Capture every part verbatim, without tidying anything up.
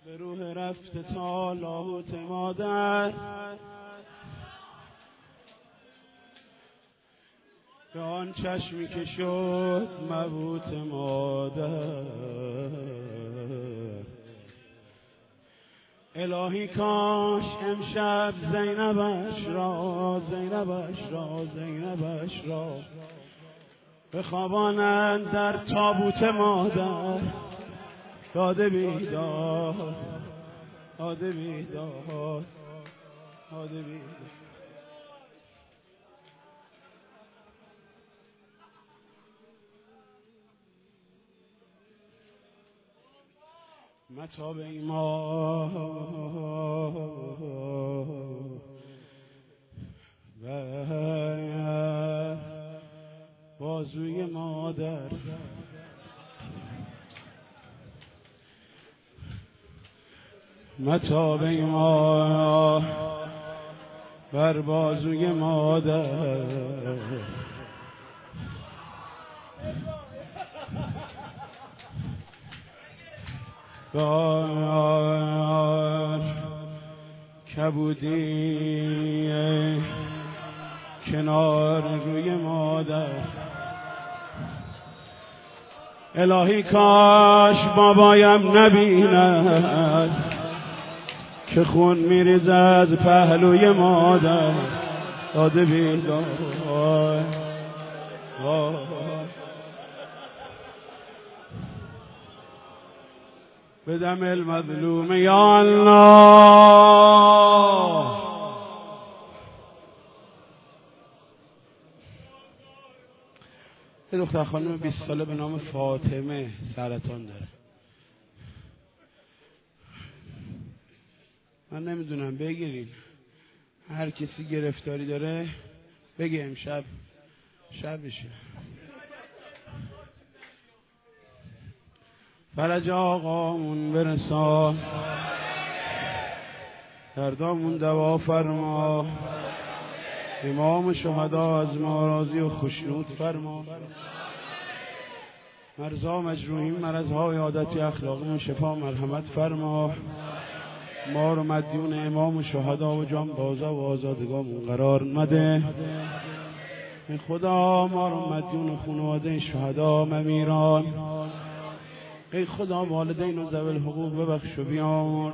به روح رفته تا لاهوت مادر، به آن چشمی که شد مبهوت مادر. الهی کاش امشب زینبش را زینبش را زینبش را بخوابانند در تابوت مادر. داده بیداد داده بیداد داده بیداد. متاب ایمان بر بازوی مادر، متاب ایمان بر بازوی مادر. بار کبودی کنار روی مادر. الهی کاش بابایم نبیند که خون میریزه از پهلوی مادر. داده بیداد به دم المظلوم یا الله. یه دختر خانم بیست ساله به نام فاطمه سرطان داره. من نمیدونم بگیرین، هر کسی گرفتاری داره بگه امشب شب بشه. فرج آقامون برسان، دردامون دوا فرما، امام شهدا از ما راضی و خوشنود فرما. مرزا مجروحین مرضهای عادتی اخلاقی شفا مرحمت فرما. ما رو مدیون امام شهدا و جان بازا و آزادگامون قرار مده. ای خدا ما رو مدیون خانواده شهدا ممیران. ای خدا والدین و ذوی الحقوق ببخش و بیامرز.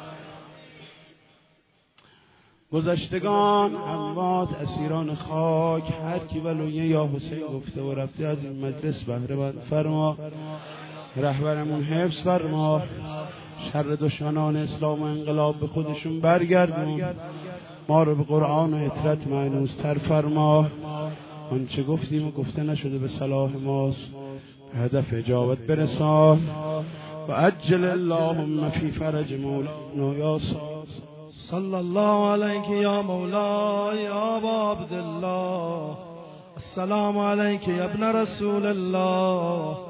گذشتگان، اموات، اسیران خاک، هر کی ولویه یا حسین گفته و رفته از این مجلس بهره مند فرما. رهبرمون حفظ فرما. شر دشمنان اسلام و انقلاب به خودشون برگردون. ما رو به قرآن و اطرت معنوستر فرما. آنچه گفتیم و گفته نشده به صلاح ماست هدف اجابت برسان. و عجل اللهم فی فرج مولانا یا صلی الله علیک یا مولا یا ابا عبدالله. السلام علیک یا ابن رسول الله.